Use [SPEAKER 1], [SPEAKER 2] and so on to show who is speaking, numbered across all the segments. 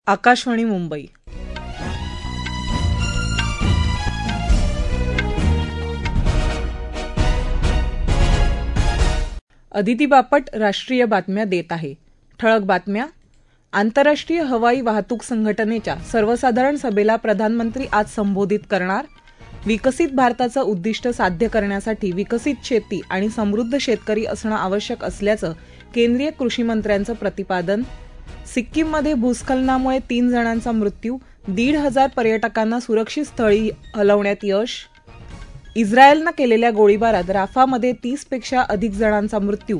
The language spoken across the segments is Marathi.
[SPEAKER 1] आकाशवाणी मुंबई. अदिती बापट राष्ट्रीय बातम्या देत आहे. ठळक बातम्या. आंतरराष्ट्रीय हवाई वाहतूक संघटनेच्या सर्वसाधारण सभेला प्रधानमंत्री आज संबोधित करणार. विकसित भारताचं उद्दिष्ट साध्य करण्यासाठी विकसित शेती आणि समृद्ध शेतकरी असणं आवश्यक असल्याचं केंद्रीय कृषी मंत्र्यांचं प्रतिपादन. सिक्कीममध्ये भूस्खलनामुळे 3 जणांचा मृत्यू, 1,500 पर्यटकांना सुरक्षित स्थळी हलवण्यात यश. इस्रायलनं केलेल्या गोळीबारात राफामध्ये 30 पेक्षा अधिक जणांचा मृत्यू,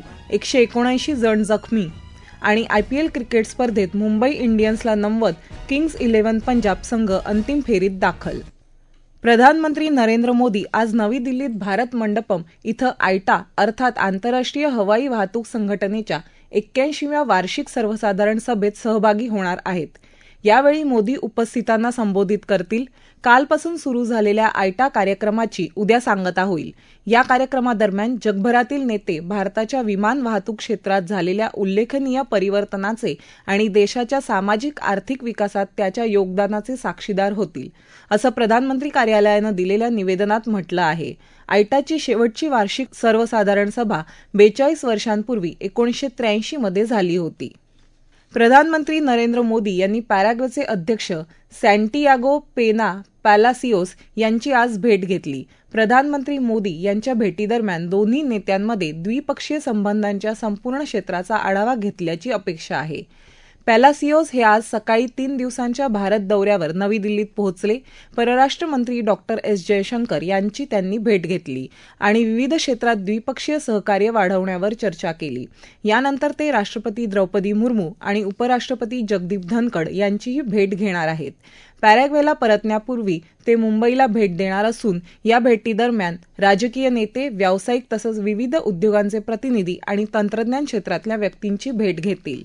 [SPEAKER 1] 179 जण जखमी. आणि IPL क्रिकेट स्पर्धेत मुंबई इंडियन्सला 90, किंग्ज 11 पंजाब संघ अंतिम फेरीत दाखल. प्रधानमंत्री नरेंद्र मोदी आज नवी दिल्लीत भारत मंडपम इथं आयटा अर्थात आंतरराष्ट्रीय हवाई वाहतूक संघटनेच्या 81व्या वार्षिक सर्वसाधारण सभेत सहभागी होणार आहेत. यावेळी मोदी उपस्थितांना संबोधित करतील. कालपासून सुरू झालेल्या आयटा कार्यक्रमाची उद्या सांगता होईल. या कार्यक्रमादरम्यान जगभरातील नेते भारताच्या विमान वाहतूक क्षेत्रात झालेल्या उल्लेखनीय परिवर्तनाचे आणि देशाच्या सामाजिक आर्थिक विकासात त्याच्या योगदानाचे साक्षीदार होतील, असं प्रधानमंत्री कार्यालयानं दिलेल्या निवेदनात म्हटलं आहे. आयटाची शेवटची वार्षिक सर्वसाधारण सभा 42 वर्षांपूर्वी 1983 मध्ये झाली होती. प्रधानमंत्री नरेंद्र मोदी यांनी पॅराग्वेचे अध्यक्ष सॅन्टियागो पेना पॅलासियोस यांची आज भेट घेतली. प्रधानमंत्री मोदी यांच्या भेटीदरम्यान दोन्ही नेत्यांमध्ये द्विपक्षीय संबंधांच्या संपूर्ण क्षेत्राचा आढावा घेतल्याची अपेक्षा आहे. पॅलासियोस हे आज सकाळी 3 दिवसांच्या भारत दौऱ्यावर नवी दिल्लीत पोहोचले. परराष्ट्र मंत्री डॉक्टर एस जयशंकर यांची त्यांनी भेट घेतली आणि विविध क्षेत्रात द्विपक्षीय सहकार्य वाढवण्यावर चर्चा केली. यानंतर ते राष्ट्रपती द्रौपदी मुर्मू आणि उपराष्ट्रपती जगदीप धनखड यांचीही भेट घेणार आहेत. पॅराग्वेला परतण्यापूर्वी ते मुंबईला भेट देणार असून या भेटीदरम्यान राजकीय नेते, व्यावसायिक तसंच विविध उद्योगांचे प्रतिनिधी आणि तंत्रज्ञान क्षेत्रातल्या व्यक्तींची भेट घेतील.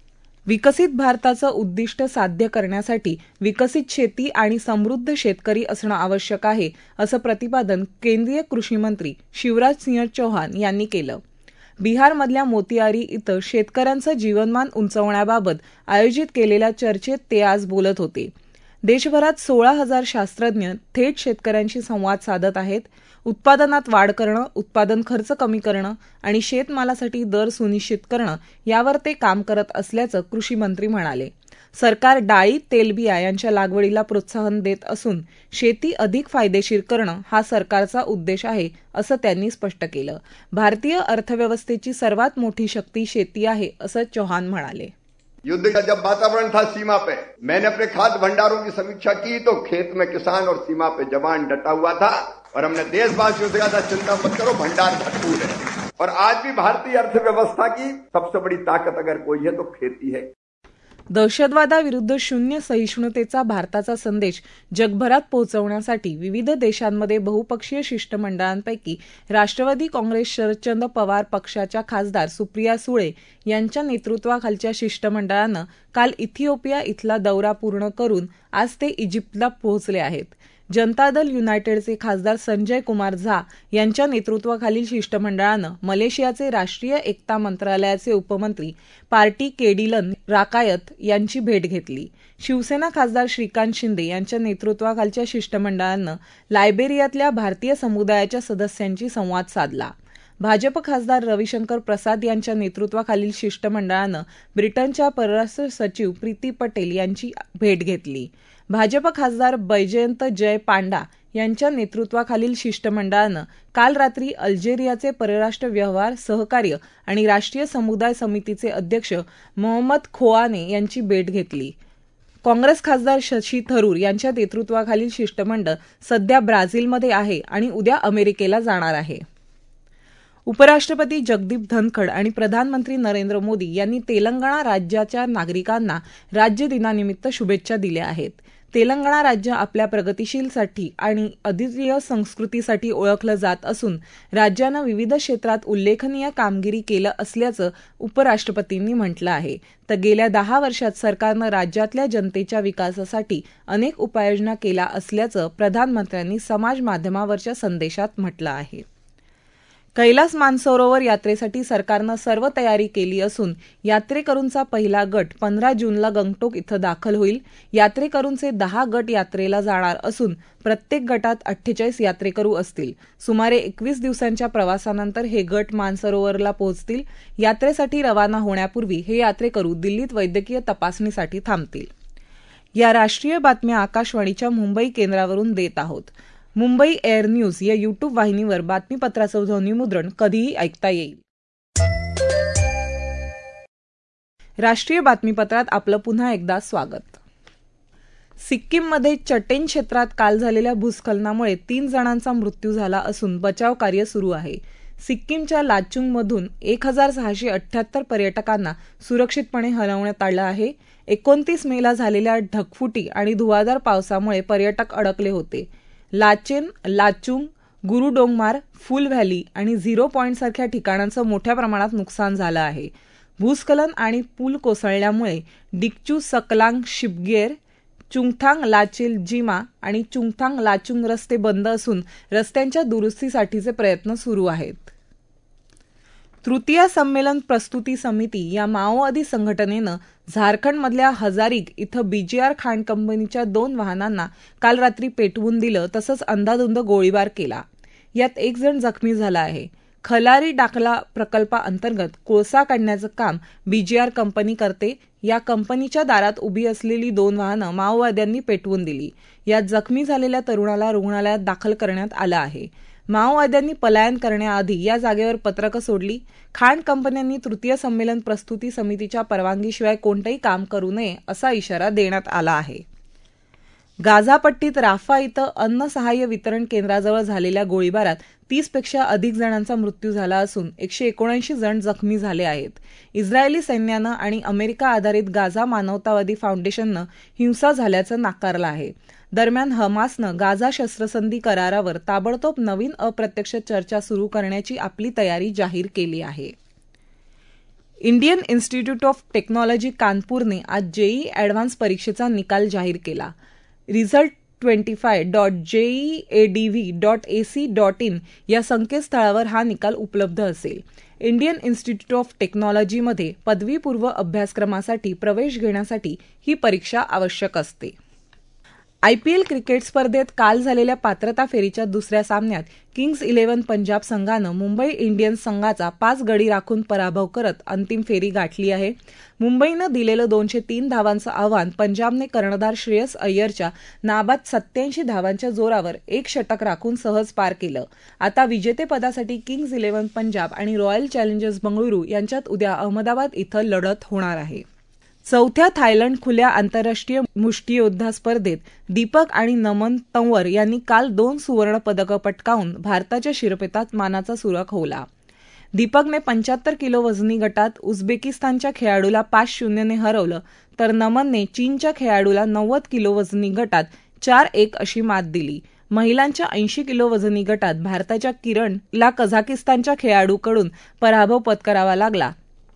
[SPEAKER 1] विकसित भारताचं उद्दिष्ट साध्य करण्यासाठी विकसित शेती आणि समृद्ध शेतकरी असणं आवश्यक आहे, असं प्रतिपादन केंद्रीय कृषी मंत्री शिवराज सिंह चौहान यांनी केलं. बिहारमधल्या मोतिहारी इथं शेतकऱ्यांचं जीवनमान उंचावण्याबाबत आयोजित केलेल्या चर्चेत ते आज बोलत होते. देशभरात 16,000 शास्त्रज्ञ थेट शेतकऱ्यांशी संवाद साधत आहेत. उत्पादनात वाढ करणं, उत्पादन खर्च कमी करणं आणि शेतमालासाठी दर सुनिश्चित करणं यावर ते काम करत असल्याचं कृषी मंत्री म्हणाले. सरकार डाळी, तेलबिया यांच्या लागवडीला प्रोत्साहन देत असून शेती अधिक फायदेशीर करणं हा सरकारचा उद्देश आहे, असं त्यांनी स्पष्ट केलं. भारतीय अर्थव्यवस्थेची सर्वात मोठी शक्ती शेती आहे, असं चौहान म्हणाले.
[SPEAKER 2] युद्ध का जब वातावरण था सीमा पे, मैंने अपने खाद्य भंडारों की समीक्षा की तो खेत में किसान और सीमा पे जवान डटा हुआ था और हमने देशवासियों से कहा था चिंता मत करो, भंडार भरपूर है. और आज भी भारतीय अर्थव्यवस्था की सबसे बड़ी ताकत अगर कोई है तो खेती है.
[SPEAKER 1] दहशतवादाविरुद्ध शून्य सहिष्णुतेचा भारताचा संदेश जगभरात पोहोचवण्यासाठी विविध देशांमध्ये बहुपक्षीय शिष्टमंडळांपैकी राष्ट्रवादी काँग्रेस शरदचंद्र पवार पक्षाच्या खासदार सुप्रिया सुळे यांच्या नेतृत्वाखालच्या शिष्टमंडळानं काल इथिओपिया इथला दौरा पूर्ण करून आज ते इजिप्तला पोहोचले आहेत. जनता दल युनायटेडचे खासदार संजय कुमार झा यांच्या नेतृत्वाखालील शिष्टमंडळानं मलेशियाचे राष्ट्रीय एकता मंत्रालयाचे उपमंत्री पार्टी केडिलन राकायत यांची भेट घेतली. शिवसेना खासदार श्रीकांत शिंदे यांच्या नेतृत्वाखालच्या शिष्टमंडळानं लायबेरियातल्या भारतीय समुदायाच्या सदस्यांशी संवाद साधला. भाजप खासदार रविशंकर प्रसाद यांच्या नेतृत्वाखालील शिष्टमंडळानं ब्रिटनच्या परराष्ट्र सचिव प्रीती पटेल यांची भेट घेतली. भाजप खासदार बैजयंत जय पांडा यांच्या नेतृत्वाखालील शिष्टमंडळानं काल रात्री अल्जेरियाचे परराष्ट्र व्यवहार, सहकार्य आणि राष्ट्रीय समुदाय समितीचे अध्यक्ष मोहम्मद खोआने यांची भेट घेतली. काँग्रेस खासदार शशी थरूर यांच्या नेतृत्वाखालील शिष्टमंडळ सध्या ब्राझीलमध्ये आहे आणि उद्या अमेरिकेला जाणार आहे. उपराष्ट्रपती जगदीप धनखड आणि प्रधानमंत्री नरेंद्र मोदी यांनी तेलंगणा राज्याच्या नागरिकांना राज्य दिनानिमित्त शुभेच्छा दिल्या आहेत. तेलंगणा राज्य आपल्या प्रगतीशीलसाठी आणि अद्वितीय संस्कृतीसाठी ओळखलं जात असून राज्यानं विविध क्षेत्रात उल्लेखनीय कामगिरी केलं असल्याचं उपराष्ट्रपतींनी म्हटलं आहे. तर गेल्या 10 वर्षात सरकारनं राज्यातल्या जनतेच्या विकासासाठी अनेक उपाययोजना केल्या असल्याचं प्रधानमंत्र्यांनी समाज माध्यमावरच्या संदेशात म्हटलं आहे. कैलास मानसरोवर यात्रेसाठी सरकारनं सर्व तयारी केली असून यात्रेकरूंचा पहिला गट 15 जूनला गंगटोक इथं दाखल होईल. यात्रेकरूंचे 10 गट यात्रेला जाणार असून प्रत्येक गटात 48 यात्रेकरू असतील. सुमारे 21 दिवसांच्या प्रवासानंतर हे गट मानसरोवरला पोहोचतील. यात्रेसाठी रवाना होण्यापूर्वी हे यात्रेकरू दिल्लीत वैद्यकीय तपासणीसाठी थांबतील. या राष्ट्रीय बातम्या आकाशवाणीच्या मुंबई केंद्रावरून देत आहोत. मुंबई एअर न्यूज या यूट्यूब वाहिनीवर बातमीपत्राचं ध्वनिमुद्रण कधीही ऐकता येईल. राष्ट्रीय बातमीपत्रात आपलं पुन्हा एकदा स्वागत. सिक्कीममध्ये चटेन क्षेत्रात काल झालेल्या भूस्खलनामुळे 3 जणांचा मृत्यू झाला असून बचाव कार्य सुरू आहे. सिक्कीमच्या लाचुंगमधून 1678 पर्यटकांना सुरक्षितपणे हलवण्यात आलं आहे. 29 मेला झालेल्या ढगफुटी आणि धुवाधार पावसामुळे पर्यटक अडकले होते. लाचेन, लाचुंग, गुरुडोंगमार, फुल व्हॅली आणि झिरो पॉइंट सारख्या ठिकाणांचं मोठ्या प्रमाणात नुकसान झालं आहे. भूस्खलन आणि पूल कोसळल्यामुळे डिकचू सकलांग शिपगेर, चुंगथांग लाचेल जिमा आणि चुंगथांग लाचुंग रस्ते बंद असून रस्त्यांच्या दुरुस्तीसाठीचे प्रयत्न सुरू आहेत. तृतीय संमेलन प्रस्तुती समिती या माओवादी संघटनेनं झारखंडमधल्या हजारीग इथं बीजीआर खाण कंपनीच्या 2 वाहनांना काल रात्री पेटवून दिलं तसंच अंधाधुंद गोळीबार केला. यात 1 जण जखमी झाला आहे. खलारी डाकला प्रकल्पाअंतर्गत कोळसा काढण्याचं काम बीजीआर कंपनी करते. या कंपनीच्या दारात उभी असलेली 2 वाहनं माओवाद्यांनी पेटवून दिली. यात जखमी झालेल्या तरुणाला रुग्णालयात दाखल करण्यात आलं आहे. माओवाद्यांनी पलायन करण्याआधी या जागेवर पत्रकं सोडली. खाण कंपन्यांनी तृतीय संमेलन प्रस्तुती समितीच्या परवानगीशिवाय कोणतंही काम करू नये असा इशारा देण्यात आला आहे. गाझापट्टीत राफा इथं अन्न सहाय्य वितरण केंद्राजवळ झालेल्या गोळीबारात 30 पेक्षा अधिक जणांचा मृत्यू झाला असून 179 जण जखमी झाले आहेत. इस्रायली सैन्यानं आणि अमेरिका आधारित गाझा मानवतावादी फाउंडेशननं हिंसा झाल्याचं नाकारलं आहे. दरम्यान हमासनं गाझा शस्त्रसंधी करारावर ताबडतोब नवीन अप्रत्यक्ष चर्चा सुरू करण्याची आपली तयारी जाहीर केली आहे. इंडियन इन्स्टिट्यूट ऑफ टेक्नॉलॉजी कानपूरने आज जेईई ॲडव्हान्स परीक्षेचा निकाल जाहीर केला. result25.jeeadv.ac.in या संकेतस्थळावर हा निकाल उपलब्ध असेल. इंडियन इन्स्टिट्यूट ऑफ टेक्नॉलॉजीमध्ये पदवीपूर्व अभ्यासक्रमासाठी प्रवेश घेण्यासाठी ही परीक्षा आवश्यक असते. आयपीएल क्रिकेट स्पर्धेत काल झालेल्या पात्रता फेरीच्या दुसऱ्या सामन्यात किंग्ज 11 पंजाब संघानं मुंबई इंडियन्स संघाचा 5 गडी राखून पराभव करत अंतिम फेरी गाठली आहे. मुंबईनं दिलेलं 203 धावांचं आव्हान पंजाबने कर्णधार श्रेयस अय्यरच्या नाबाद 87 धावांच्या जोरावर 1 षटक राखून सहज पार केलं. आता विजेतेपदासाठी किंग्ज 11 पंजाब आणि रॉयल चॅलेंजर्स बंगळुरू यांच्यात उद्या अहमदाबाद इथं लढत होणार आहे. 4थ्या थायलंड खुल्या आंतरराष्ट्रीय मुष्टियोद्धा स्पर्धेत दीपक आणि नमन तंवर यांनी काल 2 सुवर्ण पदकं पटकावून भारताच्या शिरपेटात मानाचा सुरा खोवला. दीपकने 75 किलो वजनी गटात उझबेकिस्तानच्या खेळाडूला 5-0 ने हरवलं तर नमनने चीनच्या खेळाडूला 90 किलो वजनी गटात 4-1 अशी मात दिली. महिलांच्या 80 किलो वजनी गटात भारताच्या किरणला कझाकिस्तानच्या खेळाडूकडून पराभव पत्करावा लागला.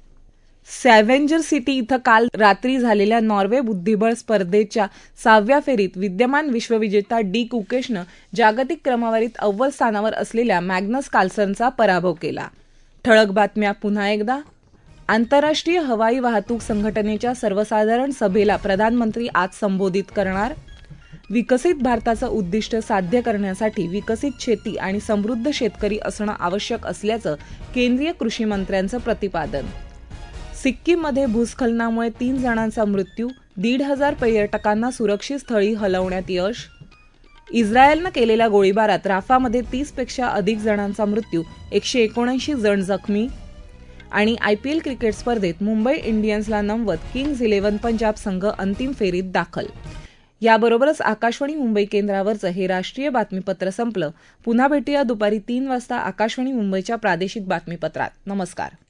[SPEAKER 1] सॅव्हेंजर सिटी इथं काल रात्री झालेल्या नॉर्वे बुद्धिबळ स्पर्धेच्या 6व्या फेरीत विद्यमान विश्वविजेता डी कुकेशनं जागतिक क्रमवारीत अव्वल स्थानावर असलेल्या मॅग्नस कार्लसनचा पराभव केला. ठळक बातम्या पुन्हा एकदा. आंतरराष्ट्रीय हवाई वाहतूक संघटनेच्या सर्वसाधारण सभेला प्रधानमंत्री आज संबोधित करणार. विकसित भारताचं उद्दिष्ट साध्य करण्यासाठी विकसित शेती आणि समृद्ध शेतकरी असणं आवश्यक असल्याचं केंद्रीय कृषी मंत्र्यांचं प्रतिपादन. सिक्कीममध्ये भूस्खलनामुळे 3 जणांचा मृत्यू, 1,500 पर्यटकांना सुरक्षित स्थळी हलवण्यात यश. इस्रायलनं केलेल्या गोळीबारात राफामध्ये 30 पेक्षा अधिक जणांचा मृत्यू, 179 जण जखमी. आणि आयपीएल क्रिकेट स्पर्धेत मुंबई इंडियन्सला नमवत किंग्ज 11 पंजाब संघ अंतिम फेरीत दाखल. याबरोबरच आकाशवाणी मुंबई केंद्रावरचं हे राष्ट्रीय बातमीपत्र संपलं. पुन्हा भेटूया दुपारी 3 वाजता आकाशवाणी मुंबईच्या प्रादेशिक बातमीपत्रात. नमस्कार.